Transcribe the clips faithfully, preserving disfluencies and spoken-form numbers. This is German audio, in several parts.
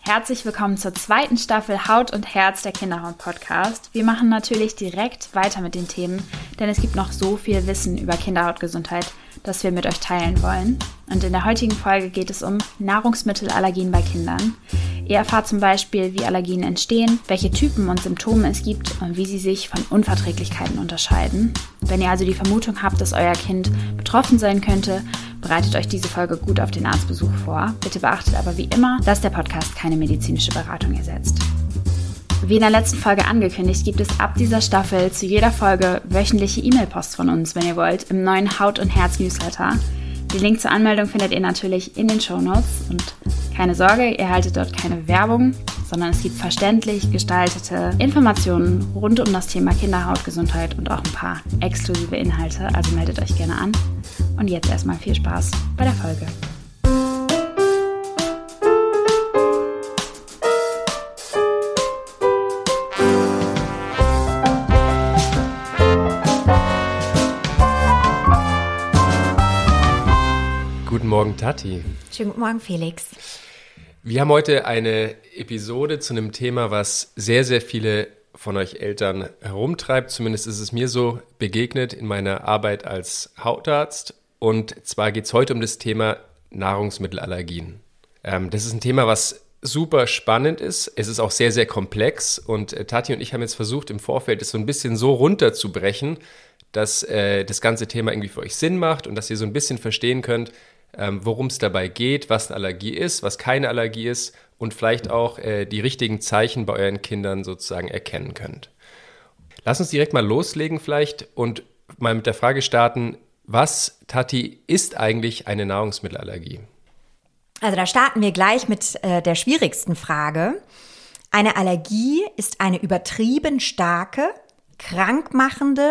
Herzlich willkommen zur zweiten Staffel Haut und Herz der Kinderhaut-Podcast. Wir machen natürlich direkt weiter mit den Themen, denn es gibt noch so viel Wissen über Kinderhautgesundheit, das wir mit euch teilen wollen. Und in der heutigen Folge geht es um Nahrungsmittelallergien bei Kindern. Ihr erfahrt zum Beispiel, wie Allergien entstehen, welche Typen und Symptome es gibt und wie sie sich von Unverträglichkeiten unterscheiden. Wenn ihr also die Vermutung habt, dass euer Kind betroffen sein könnte, bereitet euch diese Folge gut auf den Arztbesuch vor. Bitte beachtet aber wie immer, dass der Podcast keine medizinische Beratung ersetzt. Wie in der letzten Folge angekündigt, gibt es ab dieser Staffel zu jeder Folge wöchentliche E-Mail-Post von uns, wenn ihr wollt, im neuen Haut- und Herz-Newsletter. Den Link zur Anmeldung findet ihr natürlich in den Shownotes. Und keine Sorge, ihr erhaltet dort keine Werbung, sondern es gibt verständlich gestaltete Informationen rund um das Thema Kinderhautgesundheit und auch ein paar exklusive Inhalte. Also meldet euch gerne an. Und jetzt erstmal viel Spaß bei der Folge. Guten Morgen, Tati. Schönen guten Morgen, Felix. Wir haben heute eine Episode zu einem Thema, was sehr, sehr viele von euch Eltern herumtreibt. Zumindest ist es mir so begegnet in meiner Arbeit als Hautarzt. Und zwar geht es heute um das Thema Nahrungsmittelallergien. Ähm, das ist ein Thema, was super spannend ist. Es ist auch sehr, sehr komplex. Und äh, Tati und ich haben jetzt versucht, im Vorfeld es so ein bisschen so runterzubrechen, dass äh, das ganze Thema irgendwie für euch Sinn macht und dass ihr so ein bisschen verstehen könnt, ähm, worum es dabei geht, was eine Allergie ist, was keine Allergie ist und vielleicht auch äh, die richtigen Zeichen bei euren Kindern sozusagen erkennen könnt. Lass uns direkt mal loslegen vielleicht und mal mit der Frage starten, was, Tati, ist eigentlich eine Nahrungsmittelallergie? Also da starten wir gleich mit äh, der schwierigsten Frage. Eine Allergie ist eine übertrieben starke, krankmachende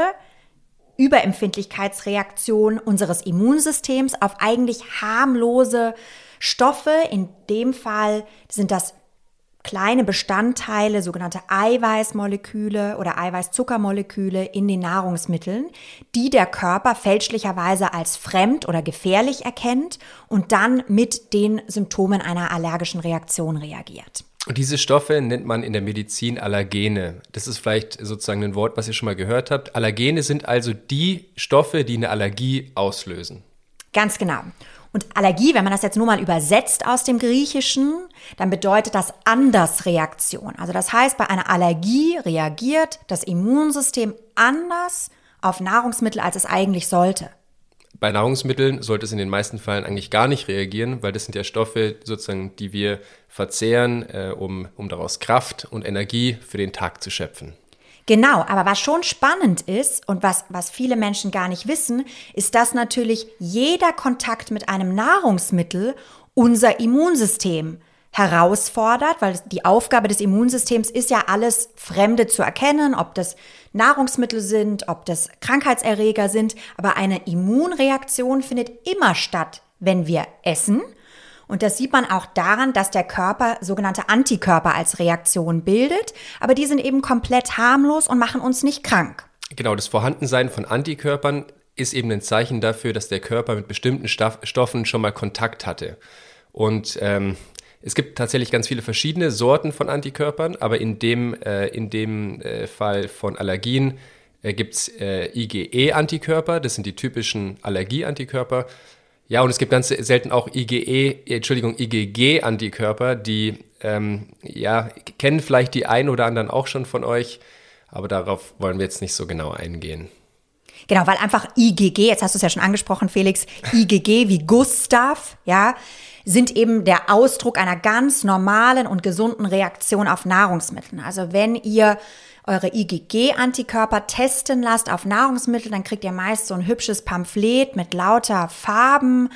Überempfindlichkeitsreaktion unseres Immunsystems auf eigentlich harmlose Stoffe. In dem Fall sind das kleine Bestandteile, sogenannte Eiweißmoleküle oder Eiweißzuckermoleküle in den Nahrungsmitteln, die der Körper fälschlicherweise als fremd oder gefährlich erkennt und dann mit den Symptomen einer allergischen Reaktion reagiert. Und diese Stoffe nennt man in der Medizin Allergene. Das ist vielleicht sozusagen ein Wort, was ihr schon mal gehört habt. Allergene sind also die Stoffe, die eine Allergie auslösen. Ganz genau. Und Allergie, wenn man das jetzt nur mal übersetzt aus dem Griechischen, dann bedeutet das Andersreaktion. Also das heißt, bei einer Allergie reagiert das Immunsystem anders auf Nahrungsmittel, als es eigentlich sollte. Bei Nahrungsmitteln sollte es in den meisten Fällen eigentlich gar nicht reagieren, weil das sind ja Stoffe, sozusagen, die wir verzehren, äh, um, um daraus Kraft und Energie für den Tag zu schöpfen. Genau, aber was schon spannend ist und was, was viele Menschen gar nicht wissen, ist, dass natürlich jeder Kontakt mit einem Nahrungsmittel unser Immunsystem herausfordert, weil die Aufgabe des Immunsystems ist ja, alles Fremde zu erkennen, ob das Nahrungsmittel sind, ob das Krankheitserreger sind. Aber eine Immunreaktion findet immer statt, wenn wir essen. Und das sieht man auch daran, dass der Körper sogenannte Antikörper als Reaktion bildet. Aber die sind eben komplett harmlos und machen uns nicht krank. Genau, das Vorhandensein von Antikörpern ist eben ein Zeichen dafür, dass der Körper mit bestimmten Stoff- Stoffen schon mal Kontakt hatte. Und ähm, es gibt tatsächlich ganz viele verschiedene Sorten von Antikörpern, aber in dem, äh, in dem äh, Fall von Allergien äh, gibt es äh, I G E-Antikörper, das sind die typischen Allergie-Antikörper. Ja, und es gibt ganz selten auch I G E, Entschuldigung, I G G-Antikörper, die ähm, ja, kennen vielleicht die einen oder anderen auch schon von euch, aber darauf wollen wir jetzt nicht so genau eingehen. Genau, weil einfach I G G, jetzt hast du es ja schon angesprochen, Felix, I G G wie Gustav, ja, sind eben der Ausdruck einer ganz normalen und gesunden Reaktion auf Nahrungsmittel. Also wenn ihr eure I G G-Antikörper testen lasst auf Nahrungsmittel, dann kriegt ihr meist so ein hübsches Pamphlet mit lauter Farben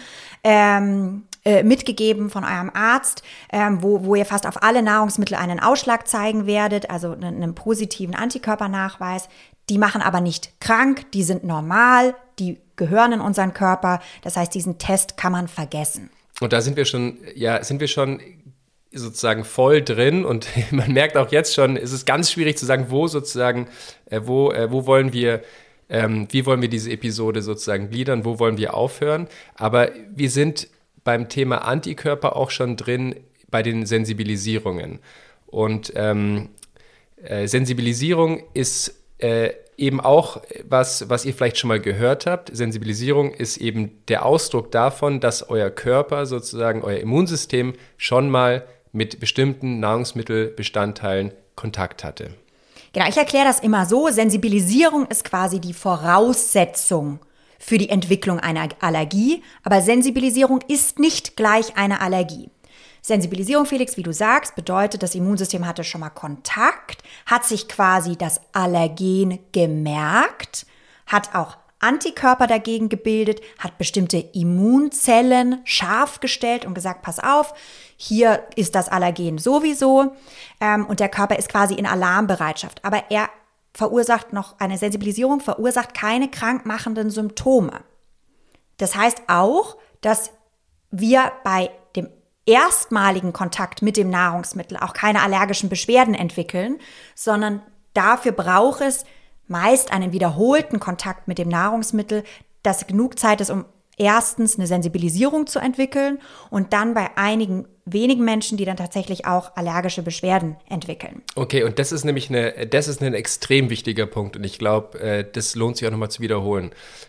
ähm, äh, mitgegeben von eurem Arzt, ähm, wo, wo ihr fast auf alle Nahrungsmittel einen Ausschlag zeigen werdet, also einen, einen positiven Antikörpernachweis. Die machen aber nicht krank, die sind normal, die gehören in unseren Körper. Das heißt, diesen Test kann man vergessen. Und da sind wir schon, ja, sind wir schon sozusagen voll drin und man merkt auch jetzt schon, es ist ganz schwierig zu sagen, wo sozusagen, äh, wo, äh, wo wollen wir, ähm, wie wollen wir diese Episode sozusagen gliedern, wo wollen wir aufhören. Aber wir sind beim Thema Antikörper auch schon drin bei den Sensibilisierungen. Und ähm, äh, Sensibilisierung ist äh, eben auch was, was ihr vielleicht schon mal gehört habt. Sensibilisierung ist eben der Ausdruck davon, dass euer Körper sozusagen, euer Immunsystem schon mal mit bestimmten Nahrungsmittelbestandteilen Kontakt hatte. Genau, ich erkläre das immer so. Sensibilisierung ist quasi die Voraussetzung für die Entwicklung einer Allergie, aber Sensibilisierung ist nicht gleich eine Allergie. Sensibilisierung, Felix, wie du sagst, bedeutet, das Immunsystem hatte schon mal Kontakt, hat sich quasi das Allergen gemerkt, hat auch Antikörper dagegen gebildet, hat bestimmte Immunzellen scharf gestellt und gesagt, pass auf, hier ist das Allergen sowieso, ähm, und der Körper ist quasi in Alarmbereitschaft. Aber er verursacht noch, eine Sensibilisierung verursacht keine krankmachenden Symptome. Das heißt auch, dass wir bei dem erstmaligen Kontakt mit dem Nahrungsmittel auch keine allergischen Beschwerden entwickeln, sondern dafür braucht es meist einen wiederholten Kontakt mit dem Nahrungsmittel, dass genug Zeit ist, um erstens eine Sensibilisierung zu entwickeln und dann bei einigen wenigen Menschen, die dann tatsächlich auch allergische Beschwerden entwickeln. Okay, und das ist nämlich eine, das ist ein extrem wichtiger Punkt und ich glaube, das lohnt sich auch nochmal zu wiederholen.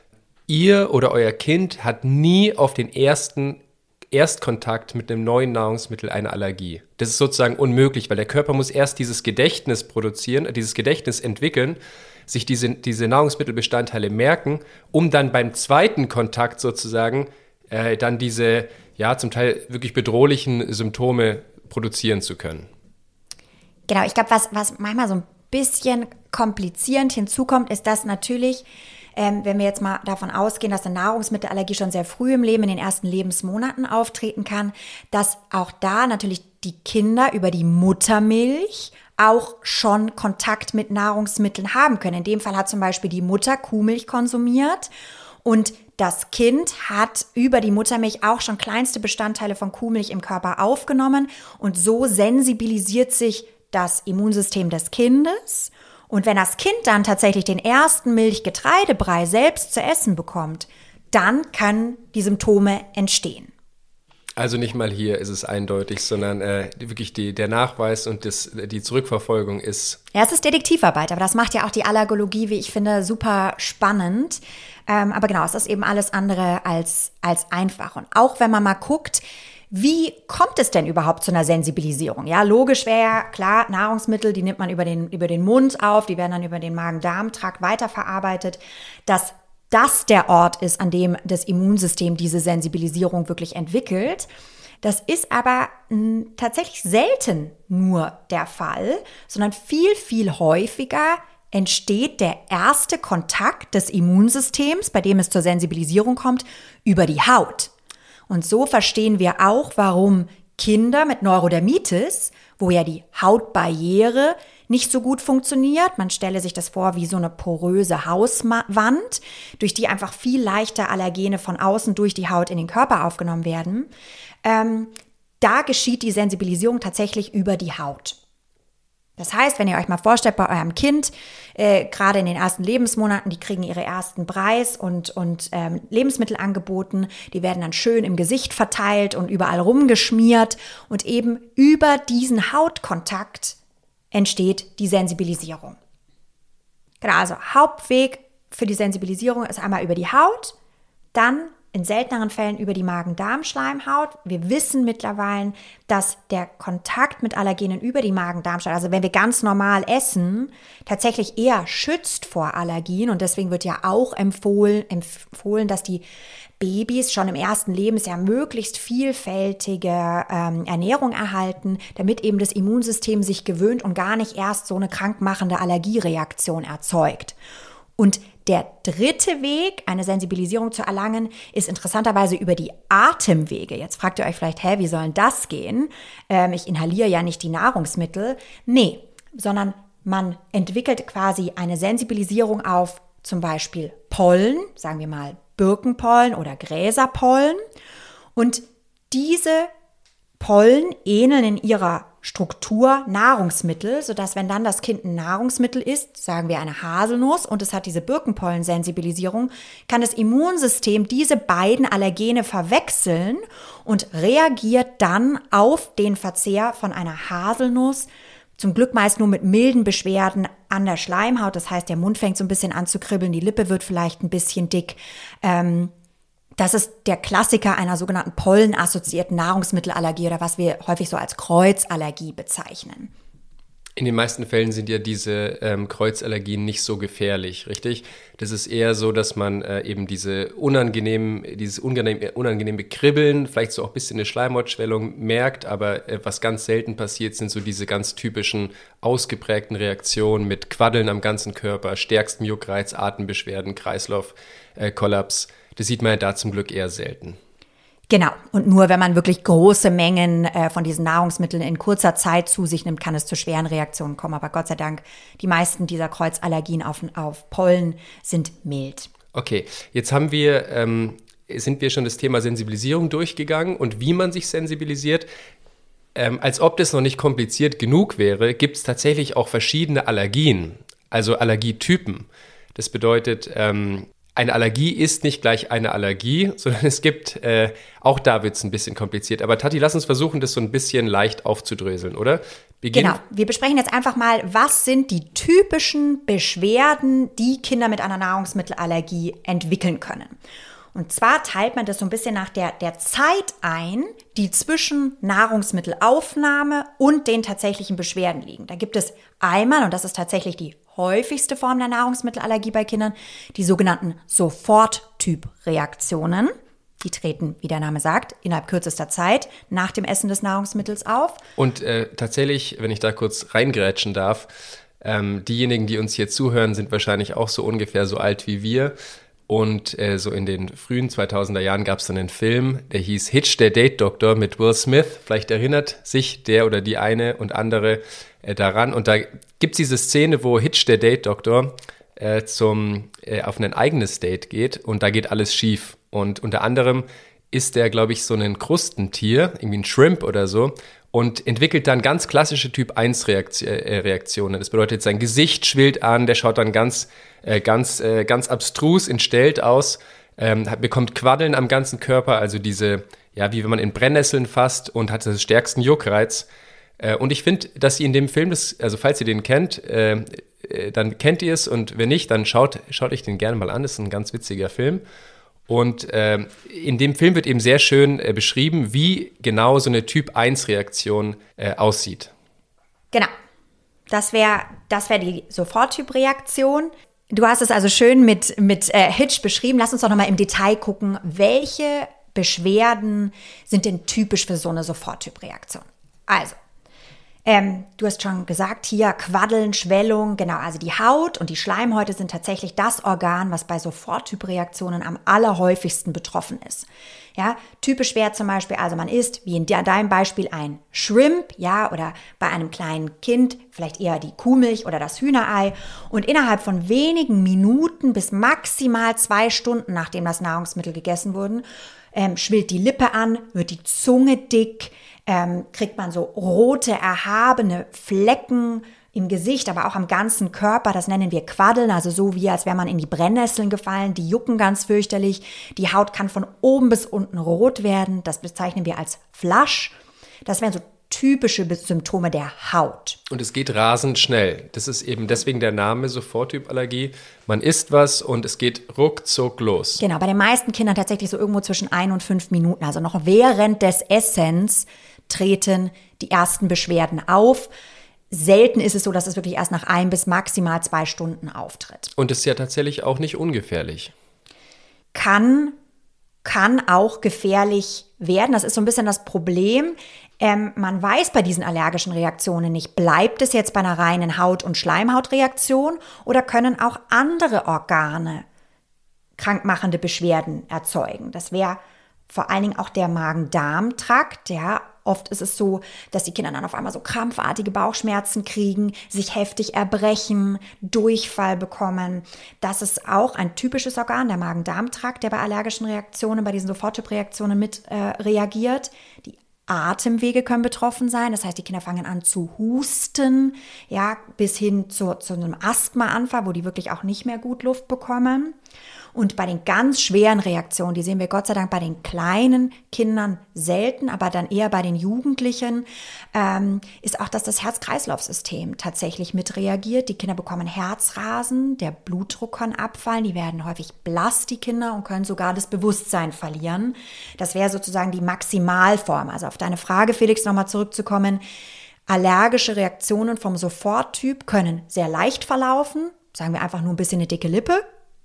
Ihr oder euer Kind hat nie auf den ersten Erstkontakt mit einem neuen Nahrungsmittel eine Allergie. Das ist sozusagen unmöglich, weil der Körper muss erst dieses Gedächtnis produzieren, dieses Gedächtnis entwickeln, sich diese, diese Nahrungsmittelbestandteile merken, um dann beim zweiten Kontakt sozusagen äh, dann diese, ja, zum Teil wirklich bedrohlichen Symptome produzieren zu können. Genau, ich glaube, was, was manchmal so ein bisschen komplizierend hinzukommt, ist, dass natürlich, ähm, wenn wir jetzt mal davon ausgehen, dass eine Nahrungsmittelallergie schon sehr früh im Leben, in den ersten Lebensmonaten auftreten kann, dass auch da natürlich die Kinder über die Muttermilch auch schon Kontakt mit Nahrungsmitteln haben können. In dem Fall hat zum Beispiel die Mutter Kuhmilch konsumiert und das Kind hat über die Muttermilch auch schon kleinste Bestandteile von Kuhmilch im Körper aufgenommen und so sensibilisiert sich das Immunsystem des Kindes. Und wenn das Kind dann tatsächlich den ersten Milchgetreidebrei selbst zu essen bekommt, dann können die Symptome entstehen. Also nicht mal hier ist es eindeutig, sondern äh, wirklich die, der Nachweis und das, die Zurückverfolgung ist... Ja, es ist Detektivarbeit, aber das macht ja auch die Allergologie, wie ich finde, super spannend. Ähm, aber genau, es ist eben alles andere als, als einfach. Und auch wenn man mal guckt, wie kommt es denn überhaupt zu einer Sensibilisierung? Ja, logisch wäre ja klar, Nahrungsmittel, die nimmt man über den, über den Mund auf, die werden dann über den Magen-Darm-Trakt weiterverarbeitet. Das das der Ort ist, an dem das Immunsystem diese Sensibilisierung wirklich entwickelt. Das ist aber mh, tatsächlich selten nur der Fall, sondern viel, viel häufiger entsteht der erste Kontakt des Immunsystems, bei dem es zur Sensibilisierung kommt, über die Haut. Und so verstehen wir auch, warum Kinder mit Neurodermitis, wo ja die Hautbarriere nicht so gut funktioniert. Man stelle sich das vor wie so eine poröse Hauswand, durch die einfach viel leichter Allergene von außen durch die Haut in den Körper aufgenommen werden. Ähm, da geschieht die Sensibilisierung tatsächlich über die Haut. Das heißt, wenn ihr euch mal vorstellt, bei eurem Kind, äh, gerade in den ersten Lebensmonaten, die kriegen ihre ersten Breis und, und ähm, Lebensmittel angeboten, die werden dann schön im Gesicht verteilt und überall rumgeschmiert und eben über diesen Hautkontakt entsteht die Sensibilisierung. Genau, also Hauptweg für die Sensibilisierung ist einmal über die Haut, dann in selteneren Fällen über die Magen-Darm-Schleimhaut. Wir wissen mittlerweile, dass der Kontakt mit Allergenen über die Magen-Darm-Schleimhaut, also wenn wir ganz normal essen, tatsächlich eher schützt vor Allergien. Und deswegen wird ja auch empfohlen, empfohlen dass die Babys schon im ersten Lebensjahr möglichst vielfältige ähm, Ernährung erhalten, damit eben das Immunsystem sich gewöhnt und gar nicht erst so eine krankmachende Allergiereaktion erzeugt. Und der dritte Weg, eine Sensibilisierung zu erlangen, ist interessanterweise über die Atemwege. Jetzt fragt ihr euch vielleicht, hä, wie soll denn das gehen? Ähm, ich inhaliere ja nicht die Nahrungsmittel. Nee, sondern man entwickelt quasi eine Sensibilisierung auf zum Beispiel Pollen, sagen wir mal Birkenpollen oder Gräserpollen. Und diese Pollen ähneln in ihrer Struktur Nahrungsmittel, sodass wenn dann das Kind ein Nahrungsmittel isst, sagen wir eine Haselnuss, und es hat diese Birkenpollensensibilisierung, kann das Immunsystem diese beiden Allergene verwechseln und reagiert dann auf den Verzehr von einer Haselnuss, zum Glück meist nur mit milden Beschwerden an der Schleimhaut. Das heißt, der Mund fängt so ein bisschen an zu kribbeln, die Lippe wird vielleicht ein bisschen dick. Ähm, Das ist der Klassiker einer sogenannten pollenassoziierten Nahrungsmittelallergie oder was wir häufig so als Kreuzallergie bezeichnen. In den meisten Fällen sind ja diese ähm, Kreuzallergien nicht so gefährlich, richtig? Das ist eher so, dass man äh, eben diese unangenehmen, dieses unangenehm, unangenehme Kribbeln, vielleicht so auch ein bisschen eine Schleimhautschwellung merkt, aber äh, was ganz selten passiert, sind so diese ganz typischen ausgeprägten Reaktionen mit Quaddeln am ganzen Körper, stärkstem Juckreiz, Atembeschwerden, Kreislaufkollaps. Äh, das sieht man ja da zum Glück eher selten. Genau. Und nur wenn man wirklich große Mengen äh, von diesen Nahrungsmitteln in kurzer Zeit zu sich nimmt, kann es zu schweren Reaktionen kommen. Aber Gott sei Dank, die meisten dieser Kreuzallergien auf, auf Pollen sind mild. Okay, jetzt haben wir, ähm, sind wir schon das Thema Sensibilisierung durchgegangen und wie man sich sensibilisiert. Ähm, als ob das noch nicht kompliziert genug wäre, gibt es tatsächlich auch verschiedene Allergien, also Allergietypen. Das bedeutet, ähm, eine Allergie ist nicht gleich eine Allergie, sondern es gibt, äh, auch da wird es ein bisschen kompliziert. Aber Tati, lass uns versuchen, das so ein bisschen leicht aufzudröseln, oder? Beginn. Genau, wir besprechen jetzt einfach mal, was sind die typischen Beschwerden, die Kinder mit einer Nahrungsmittelallergie entwickeln können. Und zwar teilt man das so ein bisschen nach der, der Zeit ein, die zwischen Nahrungsmittelaufnahme und den tatsächlichen Beschwerden liegen. Da gibt es einmal, und das ist tatsächlich die häufigste Form der Nahrungsmittelallergie bei Kindern, die sogenannten Soforttyp-Reaktionen. Die treten, wie der Name sagt, innerhalb kürzester Zeit nach dem Essen des Nahrungsmittels auf. Und äh, tatsächlich, wenn ich da kurz reingrätschen darf, ähm, diejenigen, die uns hier zuhören, sind wahrscheinlich auch so ungefähr so alt wie wir. Und äh, so in den frühen zweitausender Jahren gab es dann einen Film, der hieß Hitch, der Date-Doktor mit Will Smith. Vielleicht erinnert sich der oder die eine und andere äh, daran. Und da gibt es diese Szene, wo Hitch, der Date-Doktor, äh, zum, äh, auf ein eigenes Date geht und da geht alles schief. Und unter anderem ist der, glaube ich, so ein Krustentier, irgendwie ein Shrimp oder so, und entwickelt dann ganz klassische Typ eins Reaktionen. Das bedeutet, sein Gesicht schwillt an, der schaut dann ganz, äh, ganz, äh, ganz abstrus, entstellt aus, ähm, hat, bekommt Quaddeln am ganzen Körper, also diese, ja, wie wenn man in Brennnesseln fasst, und hat den stärksten Juckreiz. Äh, und ich finde, dass sie in dem Film, das, also falls ihr den kennt, äh, äh, dann kennt ihr es, und wenn nicht, dann schaut, schaut euch den gerne mal an, das ist ein ganz witziger Film. Und äh, in dem Film wird eben sehr schön äh, beschrieben, wie genau so eine Typ eins Reaktion äh, aussieht. Genau. Das wäre das wär die Soforttyp-Reaktion. Du hast es also schön mit, mit äh, Hitch beschrieben. Lass uns doch nochmal im Detail gucken, welche Beschwerden sind denn typisch für so eine Soforttyp-Reaktion. Also, Ähm, du hast schon gesagt, hier Quaddeln, Schwellung, genau, also die Haut und die Schleimhäute sind tatsächlich das Organ, was bei Soforttyp-Reaktionen am allerhäufigsten betroffen ist. Ja, typisch wäre zum Beispiel, also man isst, wie in deinem Beispiel, ein Shrimp, ja, oder bei einem kleinen Kind vielleicht eher die Kuhmilch oder das Hühnerei, und innerhalb von wenigen Minuten bis maximal zwei Stunden, nachdem das Nahrungsmittel gegessen wurde, ähm, schwillt die Lippe an, wird die Zunge dick, Ähm, kriegt man so rote, erhabene Flecken im Gesicht, aber auch am ganzen Körper. Das nennen wir Quaddeln, also so wie als wäre man in die Brennnesseln gefallen. Die jucken ganz fürchterlich. Die Haut kann von oben bis unten rot werden. Das bezeichnen wir als Flush. Das wären so typische Symptome der Haut. Und es geht rasend schnell. Das ist eben deswegen der Name Soforttyp-Allergie. Man isst was und es geht ruckzuck los. Genau, bei den meisten Kindern tatsächlich so irgendwo zwischen ein und fünf Minuten. Also noch während des Essens treten die ersten Beschwerden auf. Selten ist es so, dass es wirklich erst nach ein bis maximal zwei Stunden auftritt. Und es ist ja tatsächlich auch nicht ungefährlich. Kann, kann auch gefährlich werden. Das ist so ein bisschen das Problem. Ähm, man weiß bei diesen allergischen Reaktionen nicht, bleibt es jetzt bei einer reinen Haut- und Schleimhautreaktion oder können auch andere Organe krankmachende Beschwerden erzeugen. Das wäre vor allen Dingen auch der Magen-Darm-Trakt, ja. Oft ist es so, dass die Kinder dann auf einmal so krampfartige Bauchschmerzen kriegen, sich heftig erbrechen, Durchfall bekommen. Das ist auch ein typisches Organ, der Magen-Darm-Trakt, der bei allergischen Reaktionen, bei diesen Soforttyp-Reaktionen mit äh, reagiert. Die Atemwege können betroffen sein. Das heißt, die Kinder fangen an zu husten, ja, bis hin zu, zu einem Asthmaanfall, wo die wirklich auch nicht mehr gut Luft bekommen. Und bei den ganz schweren Reaktionen, die sehen wir Gott sei Dank bei den kleinen Kindern selten, aber dann eher bei den Jugendlichen, ähm, ist auch, dass das Herz-Kreislauf-System tatsächlich mitreagiert. Die Kinder bekommen Herzrasen, der Blutdruck kann abfallen, die werden häufig blass, die Kinder, und können sogar das Bewusstsein verlieren. Das wäre sozusagen die Maximalform. Also auf deine Frage, Felix, nochmal zurückzukommen. Allergische Reaktionen vom Soforttyp können sehr leicht verlaufen, sagen wir einfach nur ein bisschen eine dicke Lippe,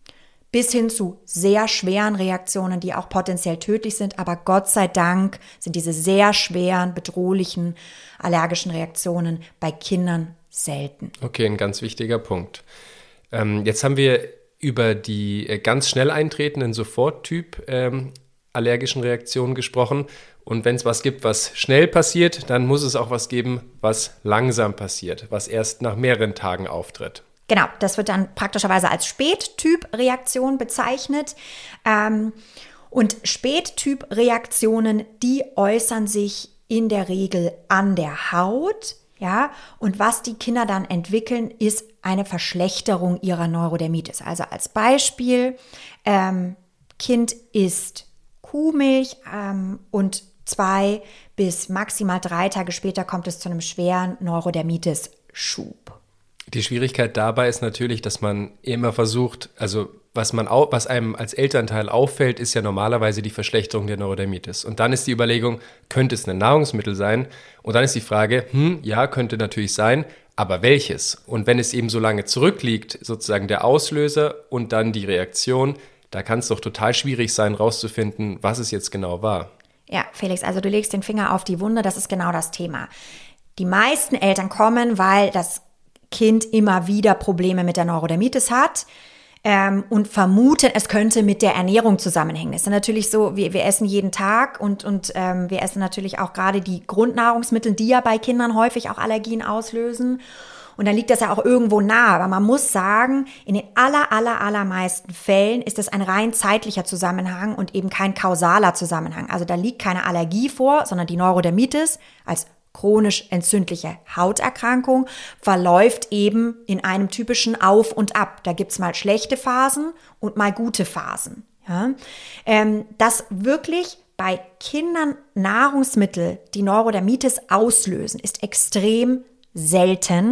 bis hin zu sehr schweren Reaktionen, die auch potenziell tödlich sind. Aber Gott sei Dank sind diese sehr schweren, bedrohlichen allergischen Reaktionen bei Kindern selten. Okay, ein ganz wichtiger Punkt. Ähm, jetzt haben wir über die äh, ganz schnell eintretenden Soforttyp ähm, allergischen Reaktionen gesprochen. Und wenn es was gibt, was schnell passiert, dann muss es auch was geben, was langsam passiert, was erst nach mehreren Tagen auftritt. Genau, das wird dann praktischerweise als Spättyp-Reaktion bezeichnet. Ähm, und Spättyp-Reaktionen, die äußern sich in der Regel an der Haut. Ja, und was die Kinder dann entwickeln, ist eine Verschlechterung ihrer Neurodermitis. Also als Beispiel, ähm, Kind isst Kuhmilch ähm, und zwei bis maximal drei Tage später kommt es zu einem schweren Neurodermitis-Schub. Die Schwierigkeit dabei ist natürlich, dass man immer versucht, also was man auch, was einem als Elternteil auffällt, ist ja normalerweise die Verschlechterung der Neurodermitis. Und dann ist die Überlegung, könnte es ein Nahrungsmittel sein? Und dann ist die Frage, hm, ja, könnte natürlich sein, aber welches? Und wenn es eben so lange zurückliegt, sozusagen der Auslöser und dann die Reaktion, da kann es doch total schwierig sein, rauszufinden, was es jetzt genau war. Ja, Felix, also du legst den Finger auf die Wunde, das ist genau das Thema. Die meisten Eltern kommen, weil das Kind immer wieder Probleme mit der Neurodermitis hat ähm, und vermuten, es könnte mit der Ernährung zusammenhängen. Es ist natürlich so, wir, wir essen jeden Tag und, und ähm, wir essen natürlich auch gerade die Grundnahrungsmittel, die ja bei Kindern häufig auch Allergien auslösen. Und dann liegt das ja auch irgendwo nah. Aber man muss sagen, in den aller, aller, allermeisten Fällen ist das ein rein zeitlicher Zusammenhang und eben kein kausaler Zusammenhang. Also da liegt keine Allergie vor, sondern die Neurodermitis als chronisch entzündliche Hauterkrankung verläuft eben in einem typischen Auf und Ab. Da gibt's mal schlechte Phasen und mal gute Phasen. Ja? Ähm, dass wirklich bei Kindern Nahrungsmittel die Neurodermitis auslösen, ist extrem selten.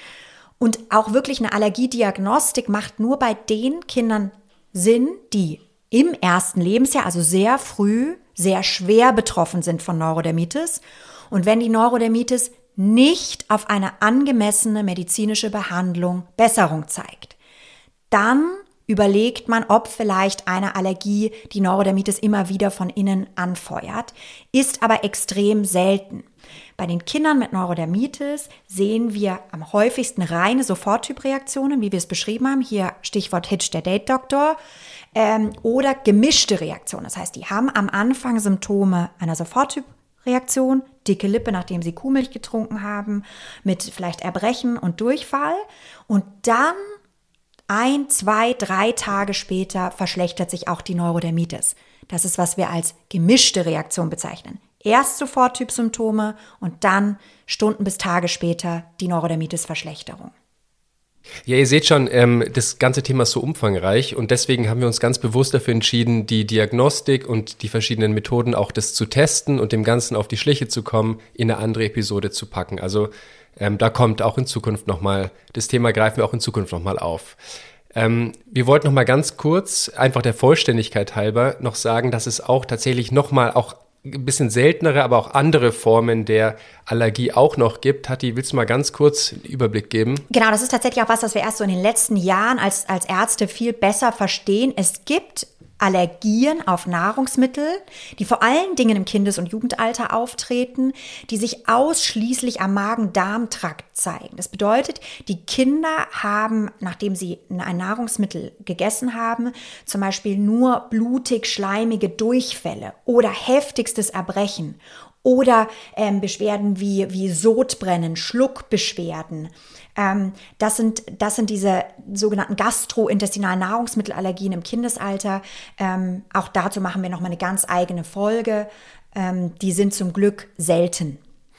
Und auch wirklich eine Allergiediagnostik macht nur bei den Kindern Sinn, die im ersten Lebensjahr, also sehr früh, sehr schwer betroffen sind von Neurodermitis. Und wenn die Neurodermitis nicht auf eine angemessene medizinische Behandlung Besserung zeigt, dann überlegt man, ob vielleicht eine Allergie die Neurodermitis immer wieder von innen anfeuert, ist aber extrem selten. Bei den Kindern mit Neurodermitis sehen wir am häufigsten reine Soforttypreaktionen, wie wir es beschrieben haben, hier Stichwort Hitch, der Date-Doktor, ähm, oder gemischte Reaktionen. Das heißt, die haben am Anfang Symptome einer Soforttypreaktion, dicke Lippe, nachdem sie Kuhmilch getrunken haben, mit vielleicht Erbrechen und Durchfall. Und dann ein, zwei, drei Tage später verschlechtert sich auch die Neurodermitis. Das ist, was wir als gemischte Reaktion bezeichnen. Erst Soforttyp-Symptome und dann Stunden bis Tage später die Neurodermitis-Verschlechterung. Ja, ihr seht schon, ähm, das ganze Thema ist so umfangreich und deswegen haben wir uns ganz bewusst dafür entschieden, die Diagnostik und die verschiedenen Methoden auch das zu testen und dem Ganzen auf die Schliche zu kommen, in eine andere Episode zu packen. Also ähm, da kommt auch in Zukunft nochmal, das Thema greifen wir auch in Zukunft nochmal auf. Ähm, wir wollten nochmal ganz kurz, einfach der Vollständigkeit halber, noch sagen, dass es auch tatsächlich nochmal auch ein bisschen seltenere, aber auch andere Formen der Allergie auch noch gibt. Hatti, willst du mal ganz kurz einen Überblick geben? Genau, das ist tatsächlich auch was, was wir erst so in den letzten Jahren als, als Ärzte viel besser verstehen. Es gibt Allergien auf Nahrungsmittel, die vor allen Dingen im Kindes- und Jugendalter auftreten, die sich ausschließlich am Magen-Darm-Trakt zeigen. Das bedeutet, die Kinder haben, nachdem sie ein Nahrungsmittel gegessen haben, zum Beispiel nur blutig schleimige Durchfälle oder heftigstes Erbrechen oder ähm, Beschwerden wie, wie Sodbrennen, Schluckbeschwerden. Ähm, das sind, das sind diese sogenannten gastrointestinalen Nahrungsmittelallergien im Kindesalter. Ähm, auch dazu machen wir nochmal eine ganz eigene Folge. ähm, die sind zum Glück selten.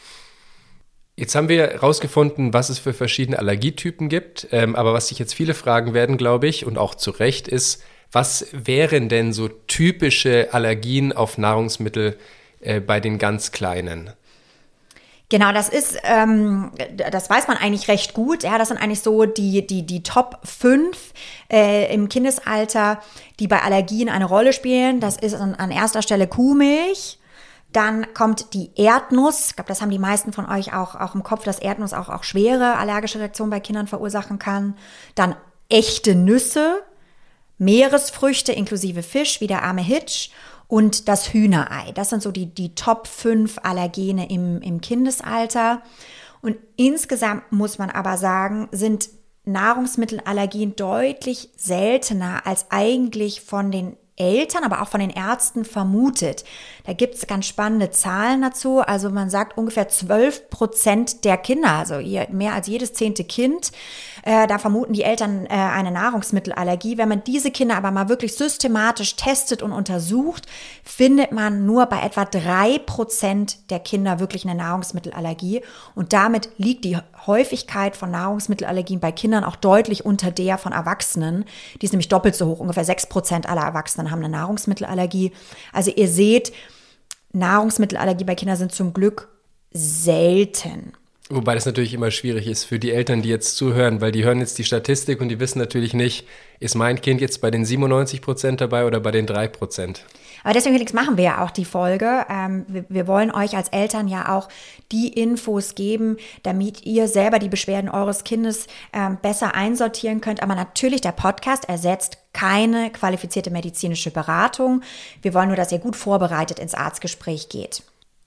Jetzt haben wir herausgefunden, was es für verschiedene Allergietypen gibt. Ähm, aber was sich jetzt viele fragen werden, glaube ich, und auch zu Recht, ist, was wären denn so typische Allergien auf Nahrungsmittel äh, bei den ganz Kleinen? Genau, das ist, ähm, das weiß man eigentlich recht gut. Ja, das sind eigentlich so die, die, die Top fünf äh, im Kindesalter, die bei Allergien eine Rolle spielen. Das ist an, an erster Stelle Kuhmilch. Dann kommt die Erdnuss. Ich glaube, das haben die meisten von euch auch, auch im Kopf, dass Erdnuss auch, auch schwere allergische Reaktionen bei Kindern verursachen kann. Dann echte Nüsse, Meeresfrüchte inklusive Fisch, wie der arme Hitch. Und das Hühnerei. Das sind so die, die Top fünf Allergene im, im Kindesalter. Und insgesamt muss man aber sagen, sind Nahrungsmittelallergien deutlich seltener als eigentlich von den Eltern, aber auch von den Ärzten vermutet. Da gibt es ganz spannende Zahlen dazu. Also man sagt ungefähr zwölf Prozent der Kinder, also mehr als jedes zehnte Kind, äh, da vermuten die Eltern äh, eine Nahrungsmittelallergie. Wenn man diese Kinder aber mal wirklich systematisch testet und untersucht, findet man nur bei etwa drei Prozent der Kinder wirklich eine Nahrungsmittelallergie. Und damit liegt die Häufigkeit von Nahrungsmittelallergien bei Kindern auch deutlich unter der von Erwachsenen. Die ist nämlich doppelt so hoch. Ungefähr sechs Prozent aller Erwachsenen haben eine Nahrungsmittelallergie. Also ihr seht, Nahrungsmittelallergie bei Kindern sind zum Glück selten. Wobei das natürlich immer schwierig ist für die Eltern, die jetzt zuhören, weil die hören jetzt die Statistik und die wissen natürlich nicht, ist mein Kind jetzt bei den siebenundneunzig Prozent dabei oder bei den drei Prozent? Aber deswegen, Felix, machen wir ja auch die Folge. Ähm, wir, wir wollen euch als Eltern ja auch die Infos geben, damit ihr selber die Beschwerden eures Kindes ähm, besser einsortieren könnt. Aber natürlich, der Podcast ersetzt keine qualifizierte medizinische Beratung. Wir wollen nur, dass ihr gut vorbereitet ins Arztgespräch geht.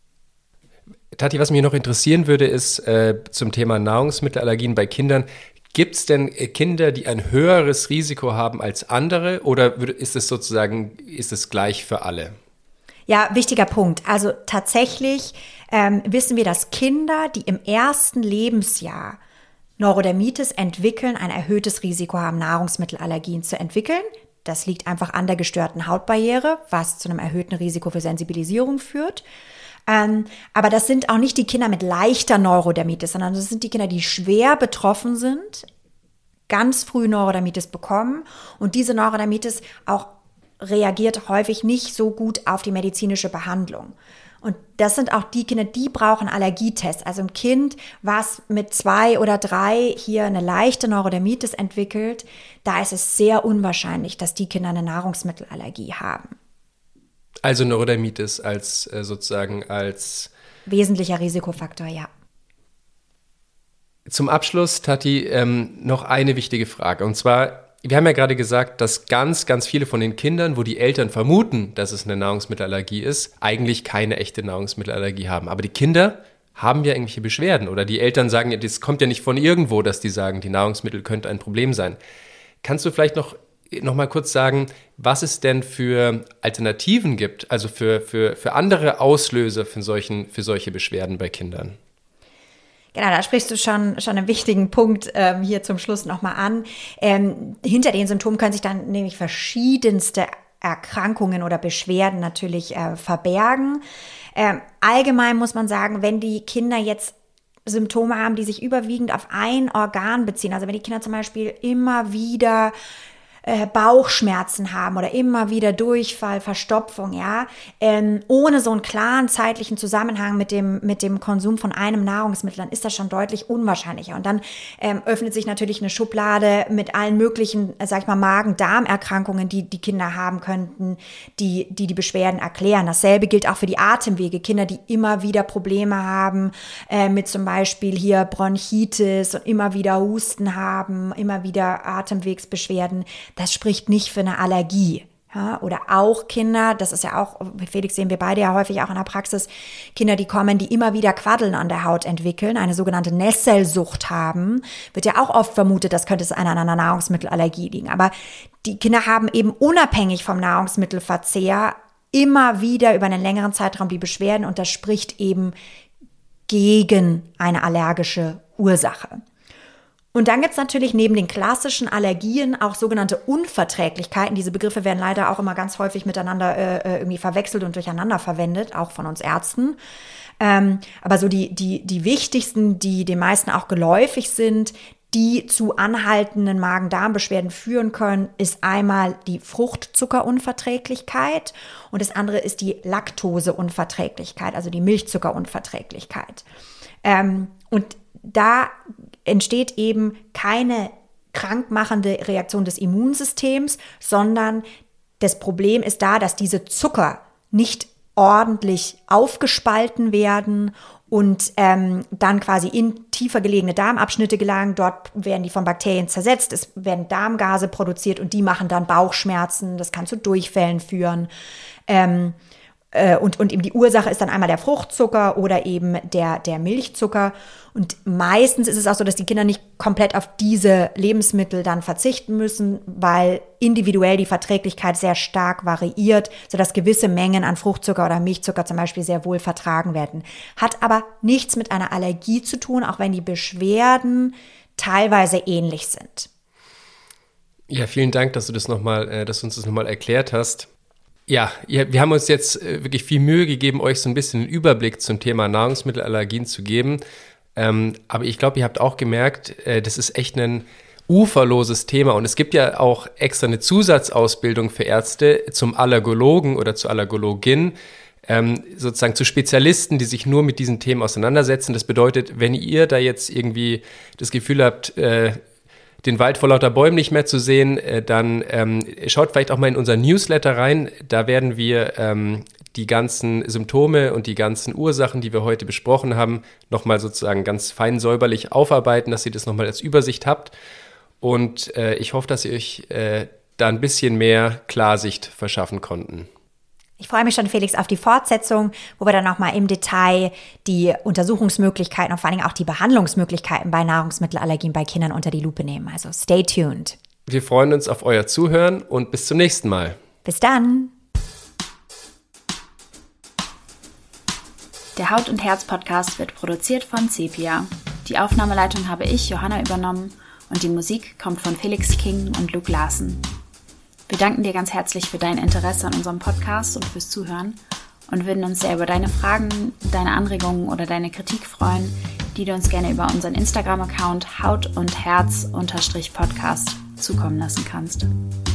Tati, was mich noch interessieren würde, ist äh, zum Thema Nahrungsmittelallergien bei Kindern. Gibt es denn Kinder, die ein höheres Risiko haben als andere, oder ist es sozusagen, ist es gleich für alle? Ja, wichtiger Punkt. Also tatsächlich ähm, wissen wir, dass Kinder, die im ersten Lebensjahr Neurodermitis entwickeln, ein erhöhtes Risiko haben, Nahrungsmittelallergien zu entwickeln. Das liegt einfach an der gestörten Hautbarriere, was zu einem erhöhten Risiko für Sensibilisierung führt. Ähm, aber das sind auch nicht die Kinder mit leichter Neurodermitis, sondern das sind die Kinder, die schwer betroffen sind, ganz früh Neurodermitis bekommen und diese Neurodermitis auch reagiert häufig nicht so gut auf die medizinische Behandlung. Und das sind auch die Kinder, die brauchen Allergietests. Also ein Kind, was mit zwei oder drei hier eine leichte Neurodermitis entwickelt, da ist es sehr unwahrscheinlich, dass die Kinder eine Nahrungsmittelallergie haben. Also Neurodermitis als äh, sozusagen als wesentlicher Risikofaktor, ja. Zum Abschluss, Tati, ähm, noch eine wichtige Frage. Und zwar, wir haben ja gerade gesagt, dass ganz, ganz viele von den Kindern, wo die Eltern vermuten, dass es eine Nahrungsmittelallergie ist, eigentlich keine echte Nahrungsmittelallergie haben. Aber die Kinder haben ja irgendwelche Beschwerden. Oder die Eltern sagen, das kommt ja nicht von irgendwo, dass die sagen, die Nahrungsmittel könnte ein Problem sein. Kannst du vielleicht noch noch mal kurz sagen, was es denn für Alternativen gibt, also für, für, für andere Auslöser für, solchen, für solche Beschwerden bei Kindern? Genau, da sprichst du schon, schon einen wichtigen Punkt ähm, hier zum Schluss nochmal an. Ähm, hinter den Symptomen können sich dann nämlich verschiedenste Erkrankungen oder Beschwerden natürlich äh, verbergen. Ähm, allgemein muss man sagen, wenn die Kinder jetzt Symptome haben, die sich überwiegend auf ein Organ beziehen, also wenn die Kinder zum Beispiel immer wieder Bauchschmerzen haben oder immer wieder Durchfall, Verstopfung, ja, ähm, ohne so einen klaren zeitlichen Zusammenhang mit dem, mit dem Konsum von einem Nahrungsmittel, dann ist das schon deutlich unwahrscheinlicher. Und dann ähm, öffnet sich natürlich eine Schublade mit allen möglichen, sag ich mal, Magen-Darm-Erkrankungen, die die Kinder haben könnten, die, die die Beschwerden erklären. Dasselbe gilt auch für die Atemwege. Kinder, die immer wieder Probleme haben äh, mit zum Beispiel hier Bronchitis und immer wieder Husten haben, immer wieder Atemwegsbeschwerden. Das spricht nicht für eine Allergie. Ja, oder auch Kinder, das ist ja auch, Felix, sehen wir beide ja häufig auch in der Praxis, Kinder, die kommen, die immer wieder Quaddeln an der Haut entwickeln, eine sogenannte Nesselsucht haben, wird ja auch oft vermutet, das könnte es an einer Nahrungsmittelallergie liegen. Aber die Kinder haben eben unabhängig vom Nahrungsmittelverzehr immer wieder über einen längeren Zeitraum die Beschwerden und das spricht eben gegen eine allergische Ursache. Und dann gibt es natürlich neben den klassischen Allergien auch sogenannte Unverträglichkeiten. Diese Begriffe werden leider auch immer ganz häufig miteinander äh, irgendwie verwechselt und durcheinander verwendet, auch von uns Ärzten. Ähm, aber so die, die, die wichtigsten, die den meisten auch geläufig sind, die zu anhaltenden Magen-Darm-Beschwerden führen können, ist einmal die Fruchtzuckerunverträglichkeit und das andere ist die Laktoseunverträglichkeit, also die Milchzuckerunverträglichkeit. Ähm, und da entsteht eben keine krankmachende Reaktion des Immunsystems, sondern das Problem ist da, dass diese Zucker nicht ordentlich aufgespalten werden und ähm, dann quasi in tiefer gelegene Darmabschnitte gelangen. Dort werden die von Bakterien zersetzt, es werden Darmgase produziert und die machen dann Bauchschmerzen. Das kann zu Durchfällen führen. Ähm, äh, und, und eben die Ursache ist dann einmal der Fruchtzucker oder eben der, der Milchzucker. Und meistens ist es auch so, dass die Kinder nicht komplett auf diese Lebensmittel dann verzichten müssen, weil individuell die Verträglichkeit sehr stark variiert, sodass gewisse Mengen an Fruchtzucker oder Milchzucker zum Beispiel sehr wohl vertragen werden. Hat aber nichts mit einer Allergie zu tun, auch wenn die Beschwerden teilweise ähnlich sind. Ja, vielen Dank, dass du das noch mal, äh, dass du uns das nochmal erklärt hast. Ja, wir haben uns jetzt wirklich viel Mühe gegeben, euch so ein bisschen einen Überblick zum Thema Nahrungsmittelallergien zu geben. Ähm, aber ich glaube, ihr habt auch gemerkt, äh, das ist echt ein uferloses Thema. Und es gibt ja auch extra eine Zusatzausbildung für Ärzte zum Allergologen oder zur Allergologin, ähm, sozusagen zu Spezialisten, die sich nur mit diesen Themen auseinandersetzen. Das bedeutet, wenn ihr da jetzt irgendwie das Gefühl habt, äh, den Wald vor lauter Bäumen nicht mehr zu sehen, äh, dann ähm, schaut vielleicht auch mal in unser Newsletter rein. Da werden wir ähm, die ganzen Symptome und die ganzen Ursachen, die wir heute besprochen haben, nochmal sozusagen ganz fein säuberlich aufarbeiten, dass ihr das nochmal als Übersicht habt. Und äh, ich hoffe, dass ihr euch äh, da ein bisschen mehr Klarsicht verschaffen konnten. Ich freue mich schon, Felix, auf die Fortsetzung, wo wir dann nochmal im Detail die Untersuchungsmöglichkeiten und vor allem auch die Behandlungsmöglichkeiten bei Nahrungsmittelallergien bei Kindern unter die Lupe nehmen. Also stay tuned. Wir freuen uns auf euer Zuhören und bis zum nächsten Mal. Bis dann. Der Haut- und Herz-Podcast wird produziert von Sepia. Die Aufnahmeleitung habe ich, Johanna, übernommen und die Musik kommt von Felix King und Luke Larsen. Wir danken dir ganz herzlich für dein Interesse an unserem Podcast und fürs Zuhören und würden uns sehr über deine Fragen, deine Anregungen oder deine Kritik freuen, die du uns gerne über unseren Instagram-Account Haut und Herz Podcast zukommen lassen kannst.